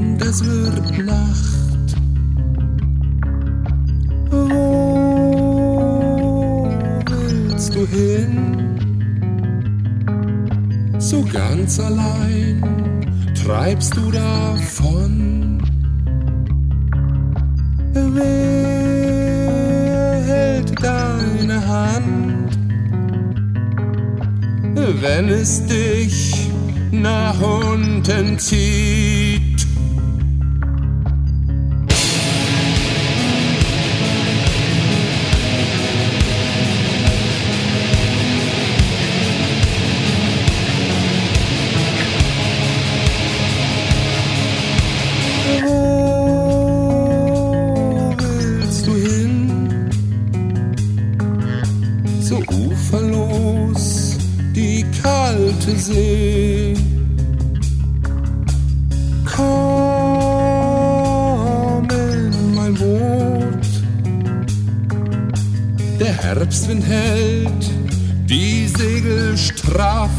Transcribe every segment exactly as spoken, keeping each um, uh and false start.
und es wird Nacht. Wo willst du hin? So ganz allein treibst du davon. Wer hält deine Hand, wenn es dich nach unten zieht? Wo willst du hin? So uferlos die kalte See. Komm in mein Boot. Der Herbstwind hält die Segel straff.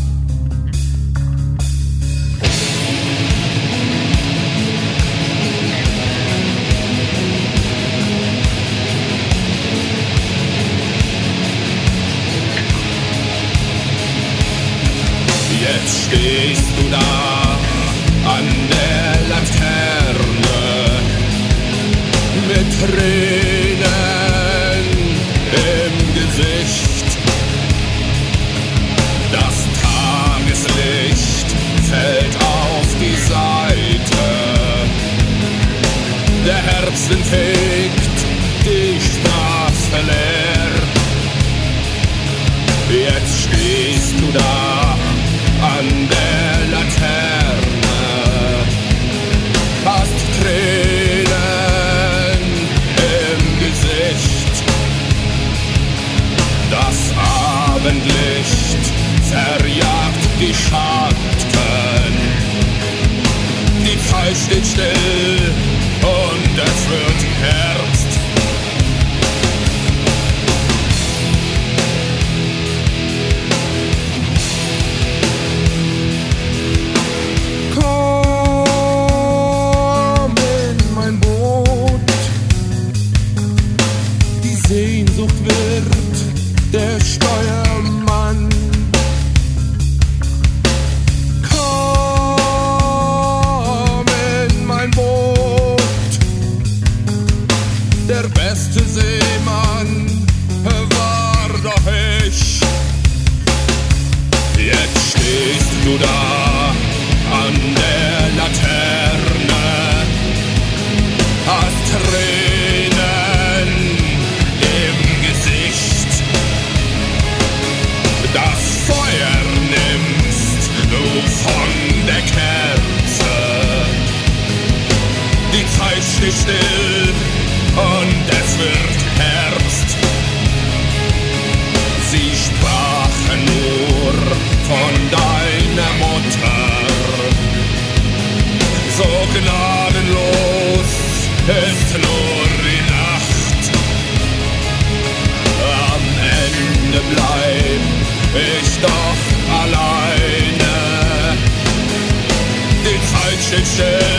Jetzt stehst du da an der Laterne mit Tränen im Gesicht. Das Tageslicht fällt auf die Seite. Der Herbstwind fegt die Straße leer. Jetzt stehst du da an der Laterne, hast Tränen im Gesicht. Das Abendlicht verjagt die Schatten. Die Zeit steht still und es wird Herbst. Sehnsucht wird der Steuermann. Komm in mein Boot. Der beste Seemann war doch ich. Jetzt stehst du da an der Laterne, hast Tränen im Gesicht. Das Feuer nimmst du von der Kerze. Die Zeit steht still und es wird Herbst. Sie sprachen nur von deiner Mutter. So gnadenlos ist nur die Nacht. Am Ende bleib ich doch alleine. Die Zeit steht still